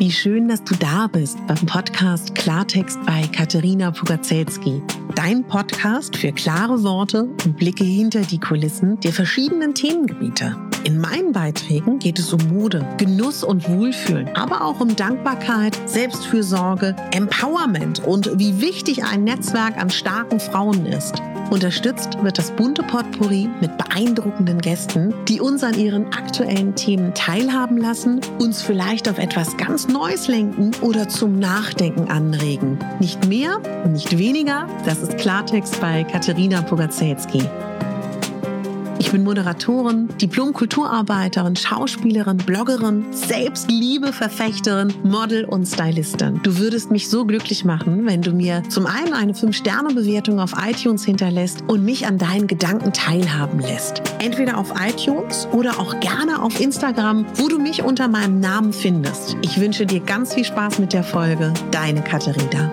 Wie schön, dass du da bist beim Podcast Klartext bei Katerina Pugacelski. Dein Podcast für klare Worte und Blicke hinter die Kulissen der verschiedenen Themengebiete. In meinen Beiträgen geht es um Mode, Genuss und Wohlfühlen, aber auch um Dankbarkeit, Selbstfürsorge, Empowerment und wie wichtig ein Netzwerk an starken Frauen ist. Unterstützt wird das bunte Potpourri mit beeindruckenden Gästen, die uns an ihren aktuellen Themen teilhaben lassen, uns vielleicht auf etwas ganz Neues lenken oder zum Nachdenken anregen. Nicht mehr und nicht weniger, das ist Klartext bei Katerina Pugacelski. Ich bin Moderatorin, Diplom-Kulturarbeiterin, Schauspielerin, Bloggerin, Selbstliebe-Verfechterin, Model und Stylistin. Du würdest mich so glücklich machen, wenn du mir zum einen eine 5-Sterne-Bewertung auf iTunes hinterlässt und mich an deinen Gedanken teilhaben lässt. Entweder auf iTunes oder auch gerne auf Instagram, wo du mich unter meinem Namen findest. Ich wünsche dir ganz viel Spaß mit der Folge. Deine Katerina.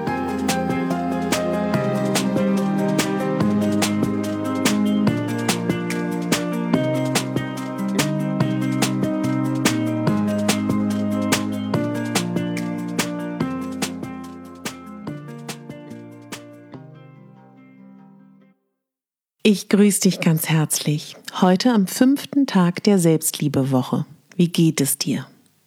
Ich grüße dich ganz herzlich. Heute am 5. Tag der Selbstliebewoche. Wie geht es dir?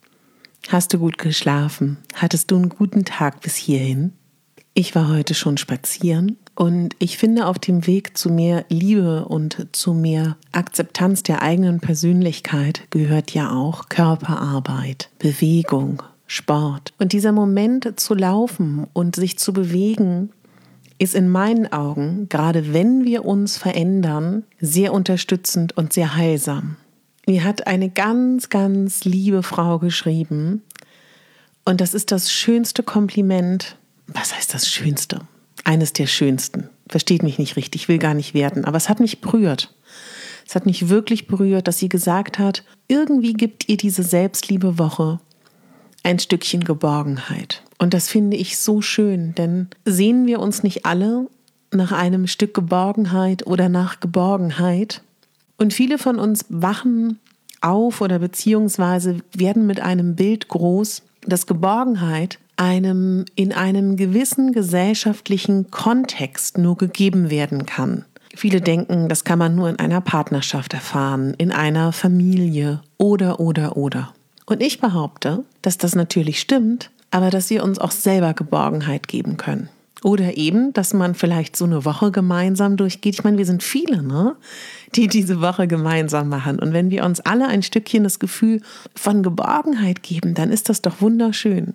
Hast du gut geschlafen? Hattest du einen guten Tag bis hierhin? Ich war heute schon spazieren und ich finde, auf dem Weg zu mehr Liebe und zu mehr Akzeptanz der eigenen Persönlichkeit gehört ja auch Körperarbeit, Bewegung, Sport. Und dieser Moment zu laufen und sich zu bewegen, ist in meinen Augen, gerade wenn wir uns verändern, sehr unterstützend und sehr heilsam. Mir hat eine ganz, ganz liebe Frau geschrieben und das ist das schönste Kompliment. Was heißt das Schönste? Eines der schönsten. Versteht mich nicht richtig, ich will gar nicht werten, aber es hat mich berührt. Es hat mich wirklich berührt, dass sie gesagt hat, irgendwie gibt ihr diese Selbstliebewoche ein Stückchen Geborgenheit. Und das finde ich so schön, denn sehen wir uns nicht alle nach einem Stück Geborgenheit oder nach Geborgenheit? Und viele von uns wachen auf oder beziehungsweise werden mit einem Bild groß, dass Geborgenheit einem in einem gewissen gesellschaftlichen Kontext nur gegeben werden kann. Viele denken, das kann man nur in einer Partnerschaft erfahren, in einer Familie oder. Und ich behaupte, dass das natürlich stimmt, aber dass wir uns auch selber Geborgenheit geben können. Oder eben, dass man vielleicht so eine Woche gemeinsam durchgeht. Ich meine, wir sind viele, die diese Woche gemeinsam machen. Und wenn wir uns alle ein Stückchen das Gefühl von Geborgenheit geben, dann ist das doch wunderschön.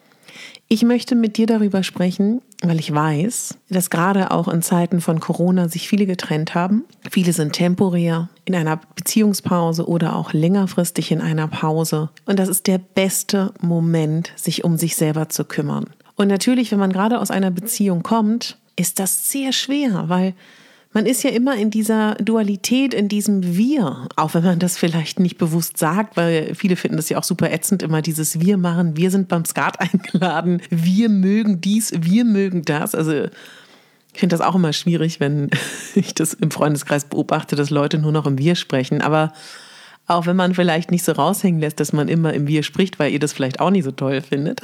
Ich möchte mit dir darüber sprechen, weil ich weiß, dass gerade auch in Zeiten von Corona sich viele getrennt haben. Viele sind temporär in einer Beziehungspause oder auch längerfristig in einer Pause. Und das ist der beste Moment, sich um sich selber zu kümmern. Und natürlich, wenn man gerade aus einer Beziehung kommt, ist das sehr schwer, weil man ist ja immer in dieser Dualität, in diesem Wir, auch wenn man das vielleicht nicht bewusst sagt, weil viele finden das ja auch super ätzend, immer dieses Wir machen, wir sind beim Skat eingeladen, wir mögen dies, wir mögen das. Also ich finde das auch immer schwierig, wenn ich das im Freundeskreis beobachte, dass Leute nur noch im Wir sprechen. Aber auch wenn man vielleicht nicht so raushängen lässt, dass man immer im Wir spricht, weil ihr das vielleicht auch nicht so toll findet.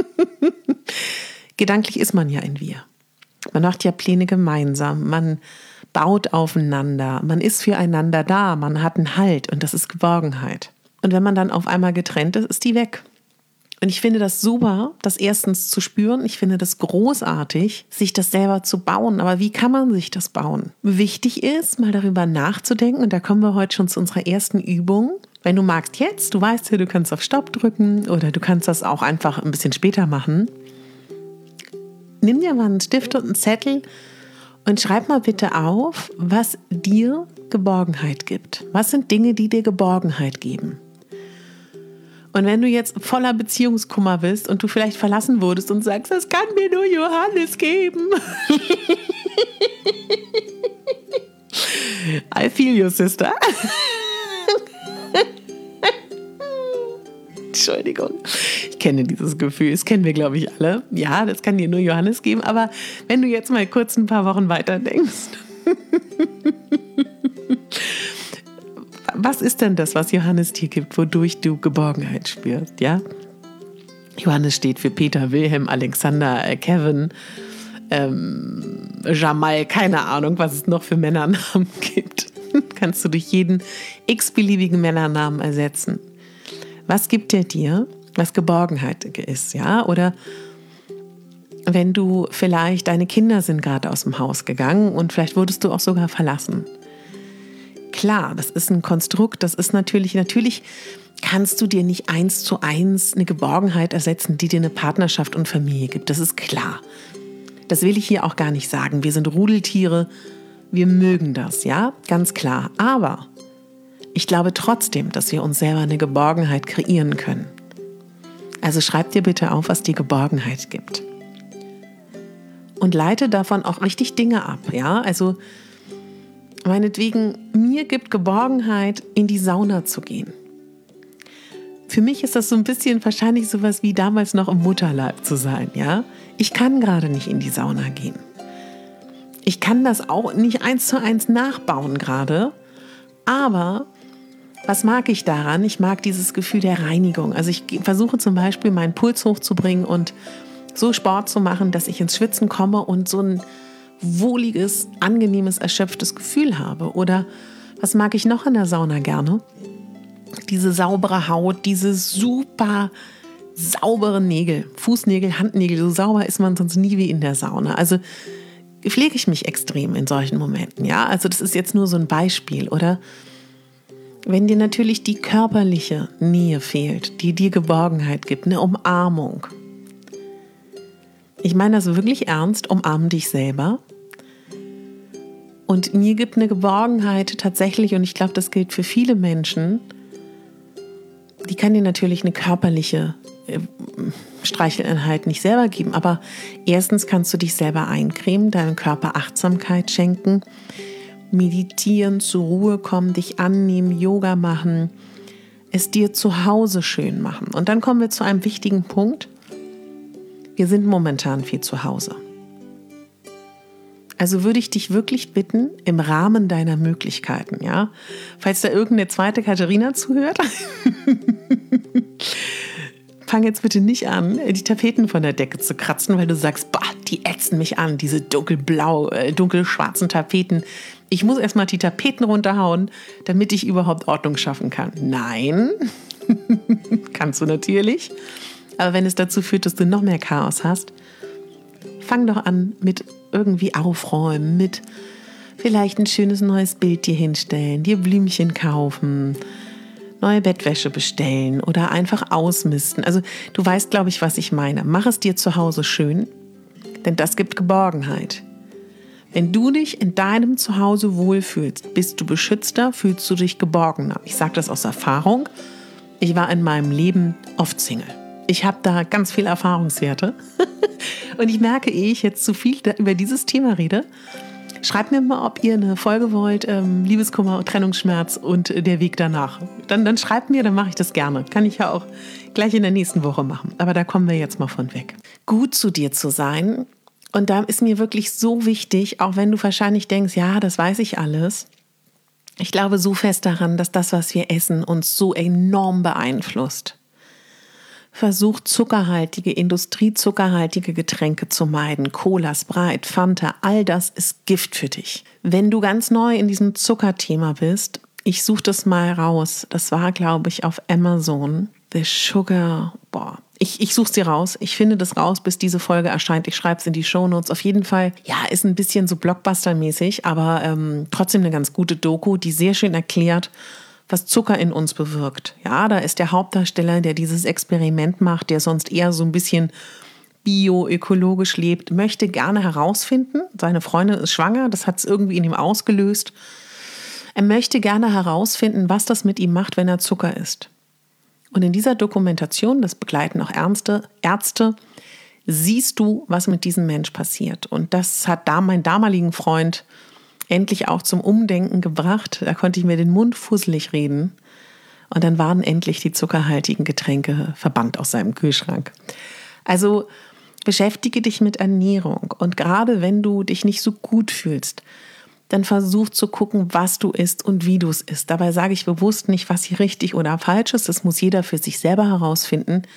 Gedanklich ist man ja ein Wir. Man macht ja Pläne gemeinsam, man baut aufeinander, man ist füreinander da, man hat einen Halt und das ist Geborgenheit. Und wenn man dann auf einmal getrennt ist, ist die weg. Und ich finde das super, das erstens zu spüren. Ich finde das großartig, sich das selber zu bauen. Aber wie kann man sich das bauen? Wichtig ist, mal darüber nachzudenken. Und da kommen wir heute schon zu unserer ersten Übung. Wenn du magst jetzt, du weißt ja, du kannst auf Stopp drücken oder du kannst das auch einfach ein bisschen später machen. Nimm dir mal einen Stift und einen Zettel und schreib mal bitte auf, was dir Geborgenheit gibt. Was sind Dinge, die dir Geborgenheit geben? Und wenn du jetzt voller Beziehungskummer bist und du vielleicht verlassen wurdest und sagst, das kann mir nur Johannes geben. I feel you, sister. Entschuldigung, ich kenne dieses Gefühl, das kennen wir, glaube ich, alle. Ja, das kann dir nur Johannes geben, aber wenn du jetzt mal kurz ein paar Wochen weiter denkst, was ist denn das, was Johannes dir gibt, wodurch du Geborgenheit spürst, ja? Johannes steht für Peter, Wilhelm, Alexander, Kevin, Jamal, keine Ahnung, was es noch für Männernamen gibt. Kannst du durch jeden x-beliebigen Männernamen ersetzen. Was gibt der dir, was Geborgenheit ist, ja? Oder wenn du vielleicht, deine Kinder sind gerade aus dem Haus gegangen und vielleicht wurdest du auch sogar verlassen. Klar, das ist ein Konstrukt, das ist natürlich kannst du dir nicht 1:1 eine Geborgenheit ersetzen, die dir eine Partnerschaft und Familie gibt. Das ist klar. Das will ich hier auch gar nicht sagen. Wir sind Rudeltiere, wir mögen das, ja, ganz klar. Aber ich glaube trotzdem, dass wir uns selber eine Geborgenheit kreieren können. Also schreib dir bitte auf, was dir Geborgenheit gibt. Und leite davon auch richtig Dinge ab, ja, also meinetwegen, mir gibt Geborgenheit, in die Sauna zu gehen. Für mich ist das so ein bisschen wahrscheinlich sowas wie damals noch im Mutterleib zu sein, ja. Ich kann gerade nicht in die Sauna gehen. Ich kann das auch nicht 1:1 nachbauen gerade, aber was mag ich daran? Ich mag dieses Gefühl der Reinigung. Also ich versuche zum Beispiel, meinen Puls hochzubringen und so Sport zu machen, dass ich ins Schwitzen komme und so ein wohliges, angenehmes, erschöpftes Gefühl habe. Oder was mag ich noch in der Sauna gerne? Diese saubere Haut, diese super sauberen Nägel, Fußnägel, Handnägel, so sauber ist man sonst nie wie in der Sauna. Also pflege ich mich extrem in solchen Momenten, ja? Also das ist jetzt nur so ein Beispiel, oder? Wenn dir natürlich die körperliche Nähe fehlt, die dir Geborgenheit gibt, eine Umarmung. Ich meine das wirklich ernst, umarm dich selber. Und mir gibt eine Geborgenheit tatsächlich, und ich glaube, das gilt für viele Menschen, die kann dir natürlich eine körperliche Streicheleinheit nicht selber geben, aber erstens kannst du dich selber eincremen, deinem Körper Achtsamkeit schenken, meditieren, zur Ruhe kommen, dich annehmen, Yoga machen, es dir zu Hause schön machen. Und dann kommen wir zu einem wichtigen Punkt. Wir sind momentan viel zu Hause. Also würde ich dich wirklich bitten, im Rahmen deiner Möglichkeiten, ja, falls da irgendeine zweite Katharina zuhört, fang jetzt bitte nicht an, die Tapeten von der Decke zu kratzen, weil du sagst, boah, die ätzen mich an, diese dunkelschwarzen Tapeten. Ich muss erstmal die Tapeten runterhauen, damit ich überhaupt Ordnung schaffen kann. Nein, kannst du natürlich. Aber wenn es dazu führt, dass du noch mehr Chaos hast, fang doch an mit irgendwie aufräumen, mit vielleicht ein schönes neues Bild dir hinstellen, dir Blümchen kaufen, neue Bettwäsche bestellen oder einfach ausmisten. Also du weißt, glaube ich, was ich meine. Mach es dir zu Hause schön, denn das gibt Geborgenheit. Wenn du dich in deinem Zuhause wohlfühlst, bist du beschützter, fühlst du dich geborgener. Ich sage das aus Erfahrung. Ich war in meinem Leben oft Single. Ich habe da ganz viel Erfahrungswerte. Und ich merke, ehe ich jetzt zu viel über dieses Thema rede, schreibt mir mal, ob ihr eine Folge wollt, Liebeskummer, Trennungsschmerz und der Weg danach. Dann schreibt mir, dann mache ich das gerne. Kann ich ja auch gleich in der nächsten Woche machen. Aber da kommen wir jetzt mal von weg. Gut zu dir zu sein. Und da ist mir wirklich so wichtig, auch wenn du wahrscheinlich denkst, ja, das weiß ich alles. Ich glaube so fest daran, dass das, was wir essen, uns so enorm beeinflusst. Versuch zuckerhaltige, industriezuckerhaltige Getränke zu meiden. Cola, Sprite, Fanta, all das ist Gift für dich. Wenn du ganz neu in diesem Zuckerthema bist, ich suche das mal raus. Das war, glaube ich, auf Amazon. The Sugar, Ich suche sie raus. Ich finde das raus, bis diese Folge erscheint. Ich schreibe es in die Shownotes. Auf jeden Fall, ja, ist ein bisschen so Blockbuster-mäßig, aber trotzdem eine ganz gute Doku, die sehr schön erklärt, was Zucker in uns bewirkt. Ja, da ist der Hauptdarsteller, der dieses Experiment macht, der sonst eher so ein bisschen bio-ökologisch lebt, möchte gerne herausfinden, seine Freundin ist schwanger, das hat es irgendwie in ihm ausgelöst. Er möchte gerne herausfinden, was das mit ihm macht, wenn er Zucker isst. Und in dieser Dokumentation, das begleiten auch Ärzte, siehst du, was mit diesem Mensch passiert. Und das hat meinen damaligen Freund endlich auch zum Umdenken gebracht. Da konnte ich mir den Mund fusselig reden. Und dann waren endlich die zuckerhaltigen Getränke verbannt aus seinem Kühlschrank. Also beschäftige dich mit Ernährung. Und gerade wenn du dich nicht so gut fühlst, dann versuch zu gucken, was du isst und wie du es isst. Dabei sage ich bewusst nicht, was hier richtig oder falsch ist. Das muss jeder für sich selber herausfinden.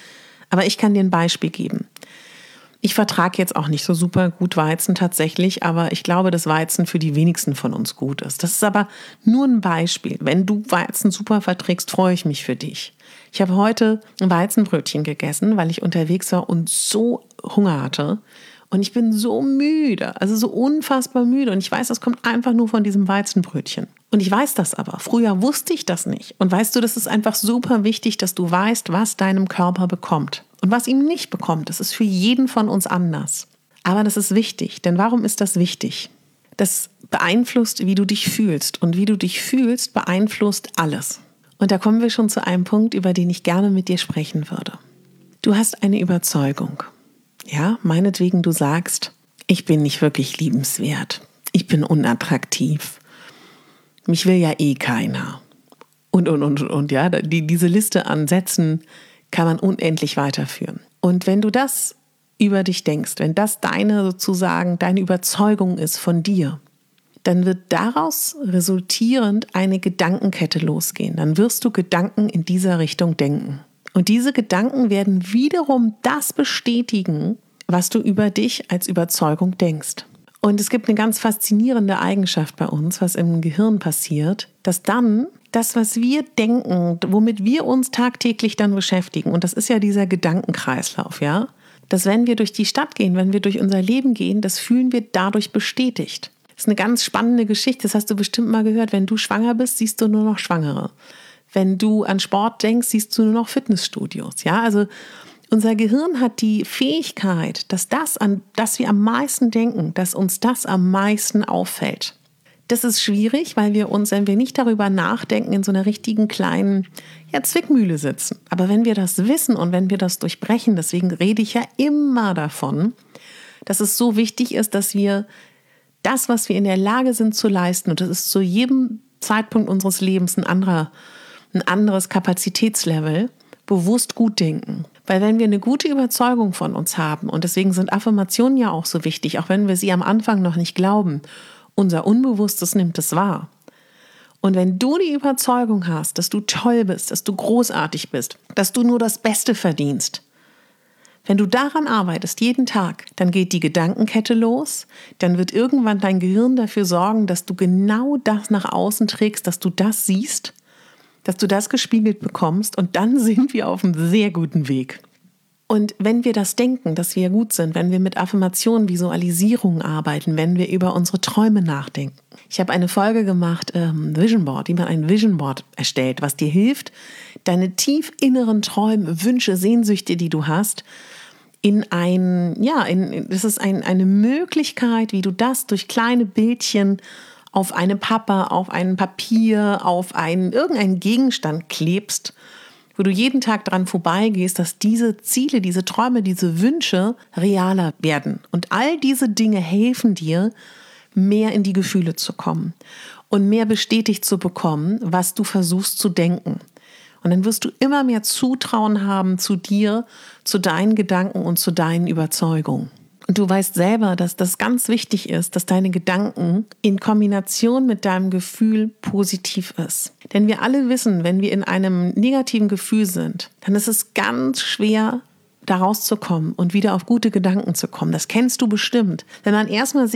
Aber ich kann dir ein Beispiel geben. Ich vertrage jetzt auch nicht so super gut Weizen tatsächlich, aber ich glaube, dass Weizen für die wenigsten von uns gut ist. Das ist aber nur ein Beispiel. Wenn du Weizen super verträgst, freue ich mich für dich. Ich habe heute ein Weizenbrötchen gegessen, weil ich unterwegs war und so Hunger hatte. Und ich bin so müde, also so unfassbar müde. Und ich weiß, das kommt einfach nur von diesem Weizenbrötchen. Und ich weiß das aber. Früher wusste ich das nicht. Und weißt du, das ist einfach super wichtig, dass du weißt, was deinem Körper bekommt. Und was ihm nicht bekommt, das ist für jeden von uns anders. Aber das ist wichtig. Denn warum ist das wichtig? Das beeinflusst, wie du dich fühlst. Und wie du dich fühlst, beeinflusst alles. Und da kommen wir schon zu einem Punkt, über den ich gerne mit dir sprechen würde. Du hast eine Überzeugung. Ja, meinetwegen du sagst, ich bin nicht wirklich liebenswert. Ich bin unattraktiv. Mich will ja eh keiner. Und. Ja, diese Liste an Sätzen kann man unendlich weiterführen. Und wenn du das über dich denkst, wenn das deine Überzeugung ist von dir, dann wird daraus resultierend eine Gedankenkette losgehen. Dann wirst du Gedanken in dieser Richtung denken. Und diese Gedanken werden wiederum das bestätigen, was du über dich als Überzeugung denkst. Und es gibt eine ganz faszinierende Eigenschaft bei uns, was im Gehirn passiert, dass dann das, was wir denken, womit wir uns tagtäglich dann beschäftigen, und das ist ja dieser Gedankenkreislauf, ja, dass wenn wir durch die Stadt gehen, wenn wir durch unser Leben gehen, das fühlen wir dadurch bestätigt. Das ist eine ganz spannende Geschichte, das hast du bestimmt mal gehört. Wenn du schwanger bist, siehst du nur noch Schwangere. Wenn du an Sport denkst, siehst du nur noch Fitnessstudios. Ja, also unser Gehirn hat die Fähigkeit, dass das, an das wir am meisten denken, dass uns das am meisten auffällt. Das ist schwierig, weil wir uns, wenn wir nicht darüber nachdenken, in so einer richtigen kleinen Zwickmühle sitzen. Aber wenn wir das wissen und wenn wir das durchbrechen, deswegen rede ich ja immer davon, dass es so wichtig ist, dass wir das, was wir in der Lage sind zu leisten, und das ist zu jedem Zeitpunkt unseres Lebens ein anderes Kapazitätslevel, bewusst gut denken. Weil wenn wir eine gute Überzeugung von uns haben, und deswegen sind Affirmationen ja auch so wichtig, auch wenn wir sie am Anfang noch nicht glauben, unser Unbewusstes nimmt es wahr. Und wenn du die Überzeugung hast, dass du toll bist, dass du großartig bist, dass du nur das Beste verdienst, wenn du daran arbeitest, jeden Tag, dann geht die Gedankenkette los, dann wird irgendwann dein Gehirn dafür sorgen, dass du genau das nach außen trägst, dass du das siehst, dass du das gespiegelt bekommst, und dann sind wir auf einem sehr guten Weg. Und wenn wir das denken, dass wir gut sind, wenn wir mit Affirmationen, Visualisierungen arbeiten, wenn wir über unsere Träume nachdenken. Ich habe eine Folge gemacht, Vision Board, wie man ein Vision Board erstellt, was dir hilft, deine tief inneren Träume, Wünsche, Sehnsüchte, die du hast, das ist eine Möglichkeit, wie du das durch kleine Bildchen auf eine Pappe, auf ein Papier, auf irgendeinen Gegenstand klebst, wo du jeden Tag dran vorbeigehst, dass diese Ziele, diese Träume, diese Wünsche realer werden. Und all diese Dinge helfen dir, mehr in die Gefühle zu kommen und mehr bestätigt zu bekommen, was du versuchst zu denken. Und dann wirst du immer mehr Zutrauen haben zu dir, zu deinen Gedanken und zu deinen Überzeugungen. Und du weißt selber, dass das ganz wichtig ist, dass deine Gedanken in Kombination mit deinem Gefühl positiv ist. Denn wir alle wissen, wenn wir in einem negativen Gefühl sind, dann ist es ganz schwer, da rauszukommen und wieder auf gute Gedanken zu kommen. Das kennst du bestimmt. Wenn man erstmal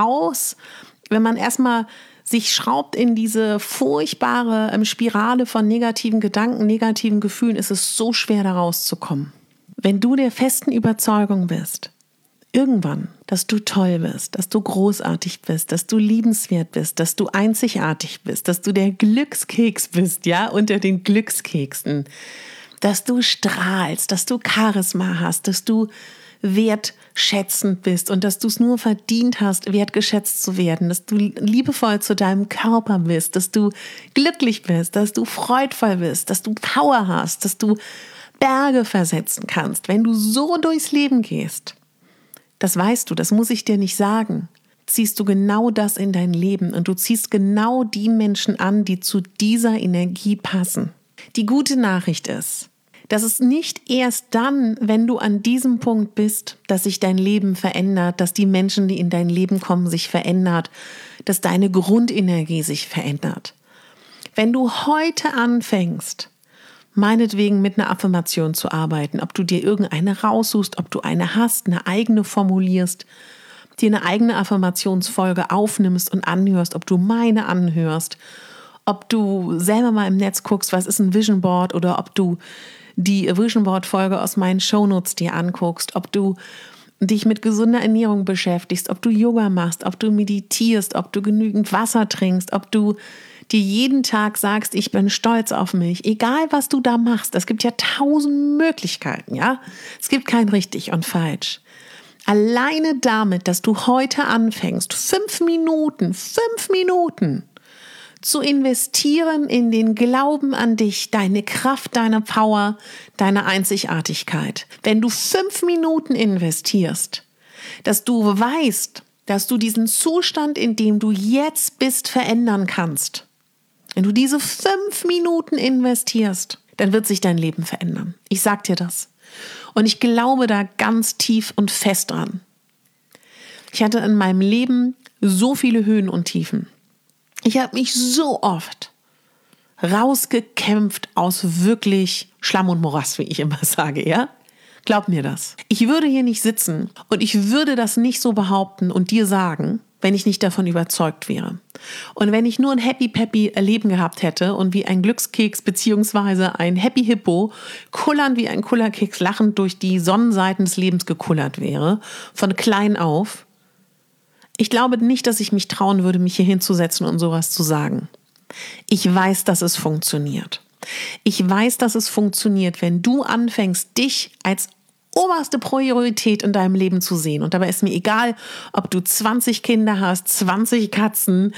sich schraubt in diese furchtbare Spirale von negativen Gedanken, negativen Gefühlen, ist es so schwer, da rauszukommen. Wenn du der festen Überzeugung bist, irgendwann, dass du toll bist, dass du großartig bist, dass du liebenswert bist, dass du einzigartig bist, dass du der Glückskeks bist, ja, unter den Glückskeksen, dass du strahlst, dass du Charisma hast, dass du wertschätzend bist und dass du es nur verdient hast, wertgeschätzt zu werden, dass du liebevoll zu deinem Körper bist, dass du glücklich bist, dass du freudvoll bist, dass du Power hast, dass du Berge versetzen kannst. Wenn du so durchs Leben gehst, das weißt du, das muss ich dir nicht sagen, ziehst du genau das in dein Leben und du ziehst genau die Menschen an, die zu dieser Energie passen. Die gute Nachricht ist, dass es nicht erst dann, wenn du an diesem Punkt bist, dass sich dein Leben verändert, dass die Menschen, die in dein Leben kommen, sich verändert, dass deine Grundenergie sich verändert. Wenn du heute anfängst, meinetwegen mit einer Affirmation zu arbeiten, ob du dir irgendeine raussuchst, ob du eine hast, eine eigene formulierst, dir eine eigene Affirmationsfolge aufnimmst und anhörst, ob du meine anhörst, ob du selber mal im Netz guckst, was ist ein Vision Board, oder ob du die Vision Board Folge aus meinen Shownotes dir anguckst, ob du dich mit gesunder Ernährung beschäftigst, ob du Yoga machst, ob du meditierst, ob du genügend Wasser trinkst, ob du dir jeden Tag sagst, ich bin stolz auf mich, egal was du da machst. Es gibt ja 1000 Möglichkeiten, ja? Es gibt kein richtig und falsch. Alleine damit, dass du heute anfängst, 5 Minuten zu investieren in den Glauben an dich, deine Kraft, deine Power, deine Einzigartigkeit. Wenn du 5 Minuten investierst, dass du weißt, dass du diesen Zustand, in dem du jetzt bist, verändern kannst. Wenn du diese 5 Minuten investierst, dann wird sich dein Leben verändern. Ich sag dir das. Und ich glaube da ganz tief und fest dran. Ich hatte in meinem Leben so viele Höhen und Tiefen. Ich habe mich so oft rausgekämpft aus wirklich Schlamm und Morast, wie ich immer sage, ja? Glaub mir das. Ich würde hier nicht sitzen und ich würde das nicht so behaupten und dir sagen, wenn ich nicht davon überzeugt wäre. Und wenn ich nur ein happy-peppy Erleben gehabt hätte und wie ein Glückskeks beziehungsweise ein Happy Hippo kullernd wie ein Kullerkeks lachend durch die Sonnenseiten des Lebens gekullert wäre, von klein auf, ich glaube nicht, dass ich mich trauen würde, mich hier hinzusetzen und sowas zu sagen. Ich weiß, dass es funktioniert. Ich weiß, dass es funktioniert, wenn du anfängst, dich als oberste Priorität in deinem Leben zu sehen. Und dabei ist mir egal, ob du 20 Kinder hast, 20 Katzen,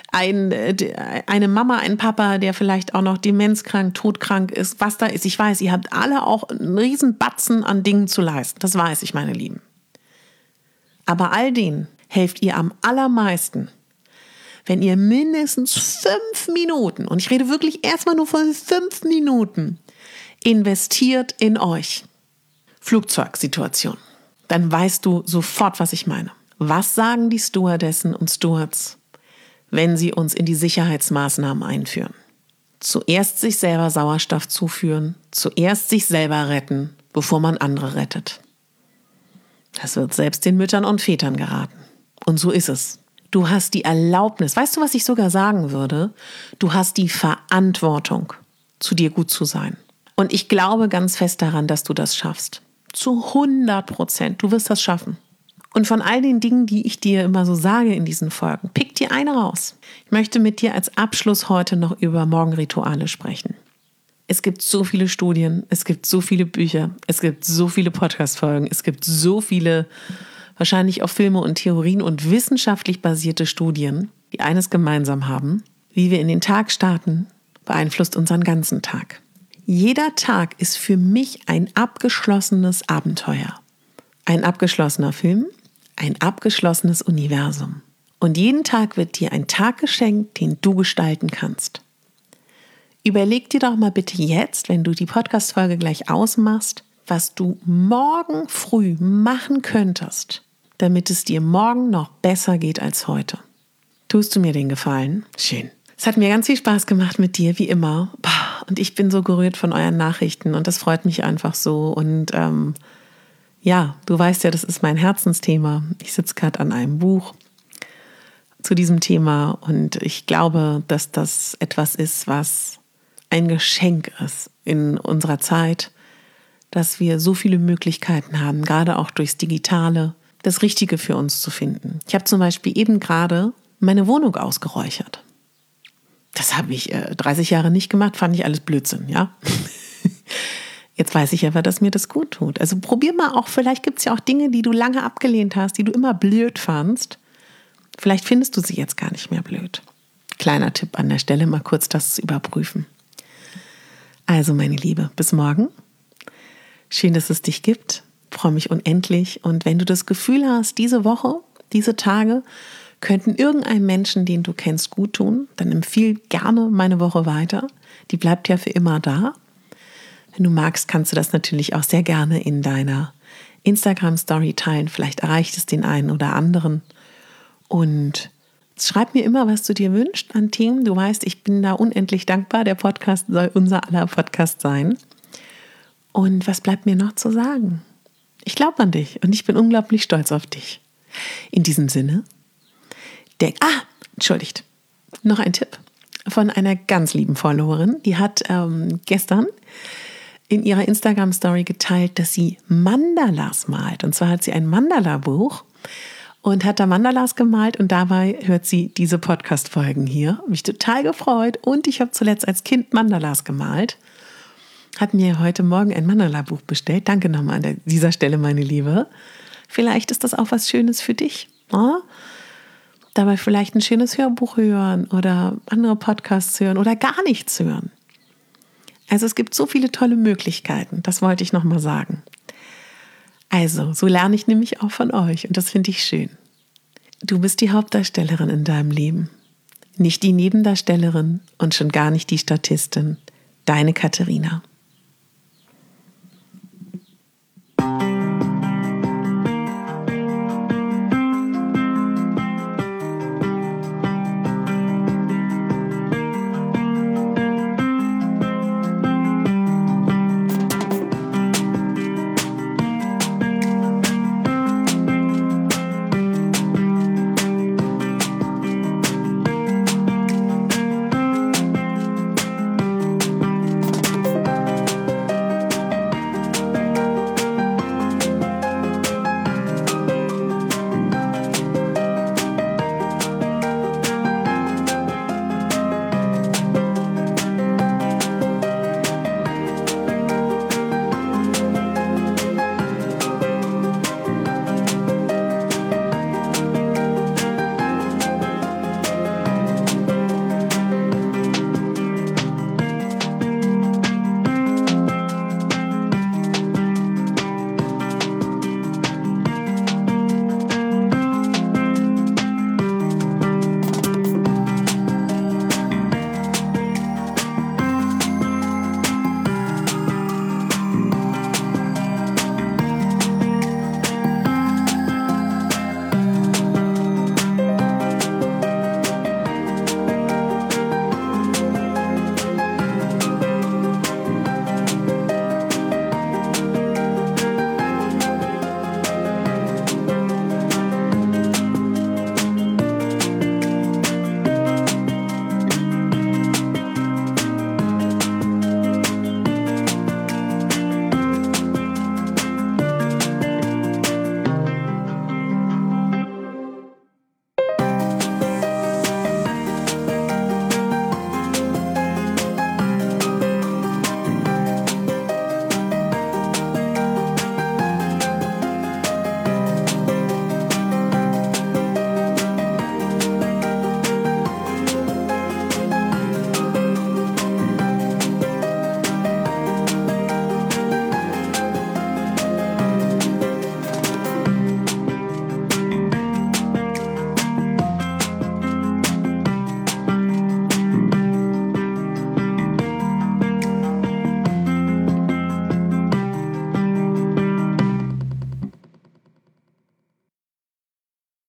eine Mama, ein Papa, der vielleicht auch noch demenzkrank, todkrank ist, was da ist. Ich weiß, ihr habt alle auch einen riesen Batzen an Dingen zu leisten. Das weiß ich, meine Lieben. Aber all denen helft ihr am allermeisten, wenn ihr mindestens 5 Minuten, und ich rede wirklich erstmal nur von 5 Minuten, investiert in euch. Flugzeugsituation. Dann weißt du sofort, was ich meine. Was sagen die Stewardessen und Stewards, wenn sie uns in die Sicherheitsmaßnahmen einführen? Zuerst sich selber Sauerstoff zuführen, zuerst sich selber retten, bevor man andere rettet. Das wird selbst den Müttern und Vätern geraten. Und so ist es. Du hast die Erlaubnis, weißt du, was ich sogar sagen würde? Du hast die Verantwortung, zu dir gut zu sein. Und ich glaube ganz fest daran, dass du das schaffst. Zu 100%. Du wirst das schaffen. Und von all den Dingen, die ich dir immer so sage in diesen Folgen, pick dir eine raus. Ich möchte mit dir als Abschluss heute noch über Morgenrituale sprechen. Es gibt so viele Studien, es gibt so viele Bücher, es gibt so viele Podcast-Folgen, es gibt so viele, wahrscheinlich auch Filme und Theorien und wissenschaftlich basierte Studien, die eines gemeinsam haben: Wie wir in den Tag starten, beeinflusst unseren ganzen Tag. Jeder Tag ist für mich ein abgeschlossenes Abenteuer. Ein abgeschlossener Film, ein abgeschlossenes Universum. Und jeden Tag wird dir ein Tag geschenkt, den du gestalten kannst. Überleg dir doch mal bitte jetzt, wenn du die Podcast-Folge gleich ausmachst, was du morgen früh machen könntest, damit es dir morgen noch besser geht als heute. Tust du mir den Gefallen? Schön. Es hat mir ganz viel Spaß gemacht mit dir, wie immer. Und ich bin so gerührt von euren Nachrichten und das freut mich einfach so. Und ja, du weißt ja, das ist mein Herzensthema. Ich sitze gerade an einem Buch zu diesem Thema und ich glaube, dass das etwas ist, was ein Geschenk ist in unserer Zeit, dass wir so viele Möglichkeiten haben, gerade auch durchs Digitale, das Richtige für uns zu finden. Ich habe zum Beispiel eben gerade meine Wohnung ausgeräuchert. Das habe ich 30 Jahre nicht gemacht, fand ich alles Blödsinn, ja. Jetzt weiß ich aber, dass mir das gut tut. Also probier mal auch, vielleicht gibt es ja auch Dinge, die du lange abgelehnt hast, die du immer blöd fandst. Vielleicht findest du sie jetzt gar nicht mehr blöd. Kleiner Tipp an der Stelle, mal kurz das zu überprüfen. Also meine Liebe, bis morgen. Schön, dass es dich gibt. Ich freue mich unendlich. Und wenn du das Gefühl hast, diese Woche, diese Tage könnten irgendeinem Menschen, den du kennst, gut tun, dann empfiehl gerne meine Woche weiter. Die bleibt ja für immer da. Wenn du magst, kannst du das natürlich auch sehr gerne in deiner Instagram-Story teilen. Vielleicht erreicht es den einen oder anderen. Und Schreib mir immer, was du dir wünschst an Themen. Du weißt, ich bin da unendlich dankbar. Der Podcast soll unser aller Podcast sein. Und was bleibt mir noch zu sagen? Ich glaube an dich und ich bin unglaublich stolz auf dich. In diesem Sinne, entschuldigt, noch ein Tipp von einer ganz lieben Followerin. Die hat gestern in ihrer Instagram-Story geteilt, dass sie Mandalas malt. Und zwar hat sie ein Mandala-Buch und hat da Mandalas gemalt und dabei hört sie diese Podcast-Folgen hier. Habe mich total gefreut und ich habe zuletzt als Kind Mandalas gemalt. Hat mir heute Morgen ein Mandala-Buch bestellt. Danke nochmal an dieser Stelle, meine Liebe. Vielleicht ist das auch was Schönes für dich. Ja? Dabei vielleicht ein schönes Hörbuch hören oder andere Podcasts hören oder gar nichts hören. Also es gibt so viele tolle Möglichkeiten. Das wollte ich nochmal sagen. Also, so lerne ich nämlich auch von euch und das finde ich schön. Du bist die Hauptdarstellerin in deinem Leben. Nicht die Nebendarstellerin und schon gar nicht die Statistin. Deine Katharina.